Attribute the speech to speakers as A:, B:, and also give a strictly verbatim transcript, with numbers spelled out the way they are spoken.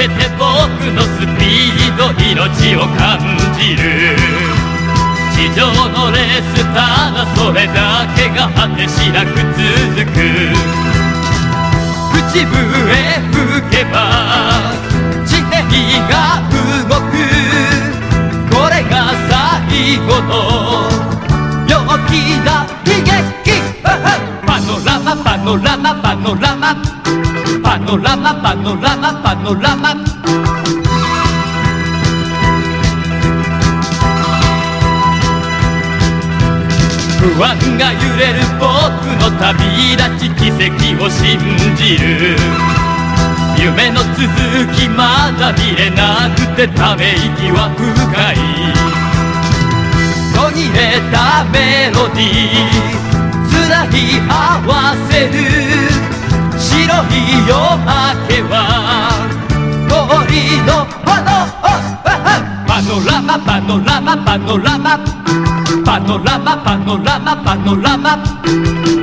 A: けて僕のスピード命を感じる。地上のレースただそれだけが果てしなく続く。口笛吹けば地平が動く。これが最後の陽気な悲劇。パノラマパノラマパノラマパノラマパノラマパノラマ。不安が揺れる僕の旅立ち、奇跡を信じる。夢の続きまだ見れなくてため息は深い。途切れたメロディーつなぎ合わせる。白い夜明けは氷の炎。パノラマパノラマパノラマパノラマパノラマパノラマ。